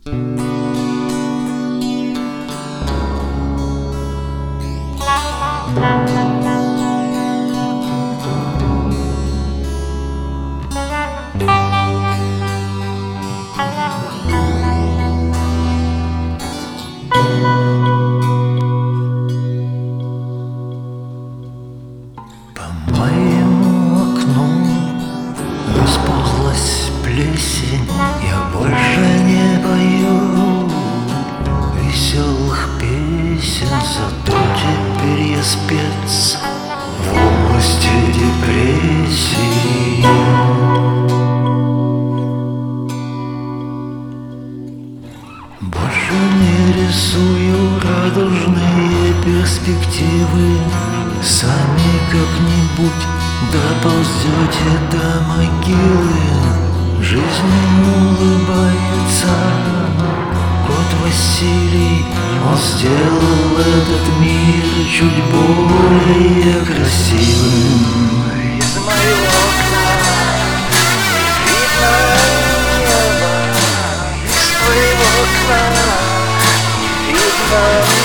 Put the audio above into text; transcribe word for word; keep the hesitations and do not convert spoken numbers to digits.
Плесень, я больше не пою веселых песен, зато теперь я спец в области депрессии. Больше не рисую радужные перспективы, сами как-нибудь доползете до могилы. Жизнь улыбается, кот Василий, он сделал этот мир чуть более красивым. Из моего окна не видно неба, из твоего окна не видно